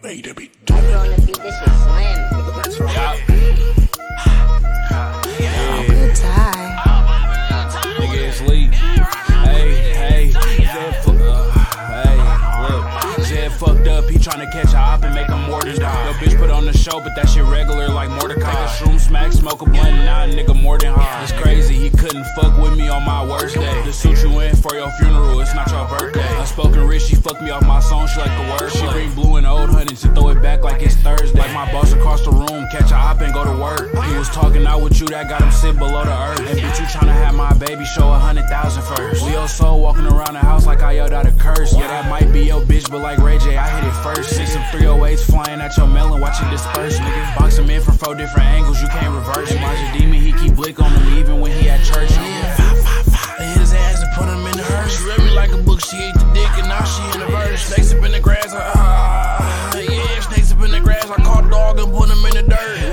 made a beat. I'm on the beat, this shit slam. Good time. Nigga, it's Lee. Hey, Zed fucked up, he tryna catch a op and make him more than die. Yo, bitch put on the show, but that shit regular like Mordecai. Take a shroom smack, smoke a blunt, and now a nigga more than high. It's crazy, he couldn't fuck with me on my worst day. The suit you in for your funeral, it's not your birthday. Unspoken rich, she fucked me off my song, she like the word. She bring blue and old honey to throw it back like it's Thursday. Like my boss across the room, catch a op and go to work. He was talking out with you, that got him sit below the earth. And bitch, you tryna have my baby show 100,000 first. Leo Soul walking around the house like I yelled out a curse. Yeah, that might be your bitch, but like Ray J, I hit it first. See some 308s flying at your melon, watch it disperse, nigga. Box him in from 4 different angles, you can't reverse. Elijah Demon, he keep blick on him even when he at church. I hit his ass and put him in the hearse. She read me like a book, she ate the dick and now she in the verse. Snakes up in the grass, yeah, snakes up in the grass. I caught a dog and put him in the dirt.